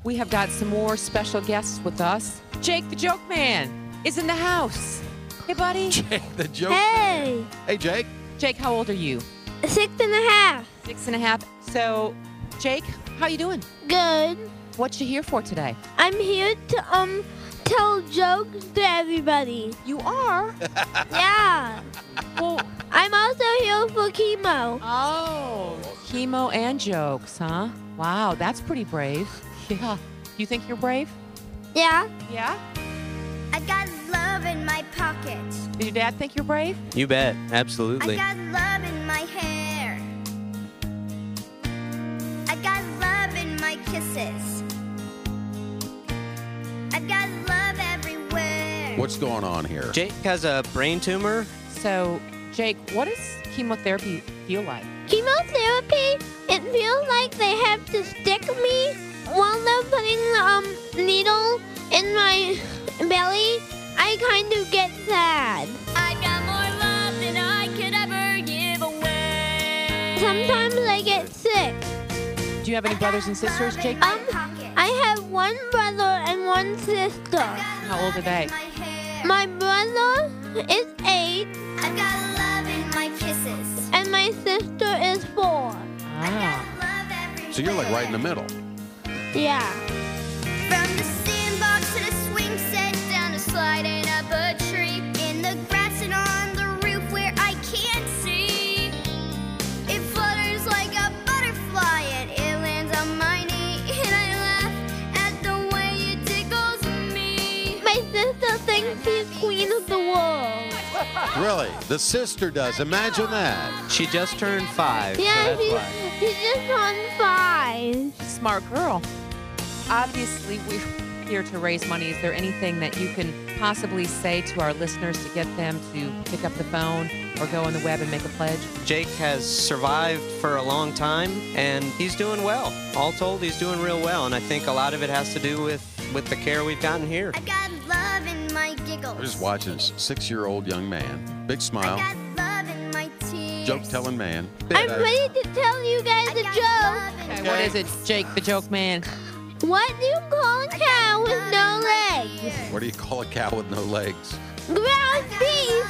we have got some more special guests with us. Jake the Joke Man is in the house. Hey, buddy. Jake the Joke Hey, Man. Hey, Jake. Jake, how old are you? 6.5. 6.5. So, Jake, how you doing? Good. What you here for today? I'm here to tell jokes to everybody. You are? Yeah. Well, I'm also here for chemo. oh, chemo and jokes, huh? Wow, that's pretty brave. Yeah. You think you're brave? Yeah. Yeah? I got love in my pocket. Did your dad think you're brave? You bet. I Absolutely. got love in my hair. I got love in my kisses. I got love everywhere. What's going on here? Jake has a brain tumor. So, Jake, what does chemotherapy feel like? Chemotherapy, it feels like they have to stick me while they're putting the needle in my belly. I kind of get sad. I got more love than I could ever give away. Sometimes I get sick. Do you have any brothers and sisters, Jake? I have one brother and one sister. How old are they? My brother is 8 I got love in my kisses. and my sister is 4. Ah. Love everywhere. So you're like right in the middle. Yeah. From the sandbox to the swing set, down to sliding up a tree, in the grass and on the roof where I can't see. It flutters like a butterfly and it lands on my knee, and I laugh at the way it tickles me. My sister thinks she's queen of the world. Really? The sister does. Imagine that. She just turned 5. Yeah, so that's why. she just on 5. Smart girl. Obviously, we're here to raise money. Is there anything that you can possibly say to our listeners to get them to pick up the phone or go on the web and make a pledge? Jake has survived for a long time, and he's doing well. All told, he's doing real well, and I think a lot of it has to do with the care we've gotten here. I got love in my giggles. We're just watching this 6-year-old young man. Big I smile. got love in my tears. Joke-telling man. I'm ready to tell you guys a joke. Okay, what is it, Jake the Joke Man? What do you call a cow with no legs? What do you call a cow with no legs? Ground beef.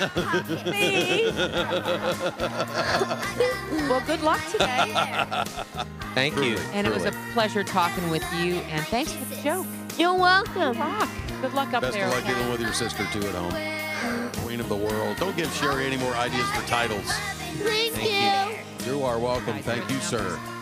Well, good luck today. Thank you. And it was a pleasure talking with you. And thanks for the joke. You're welcome. Good luck. Good luck up Best there. of luck dealing with your sister, too, at home. Queen of the world. Don't give Sherry any more ideas for titles. Thank you. You are welcome. Thank you, sir.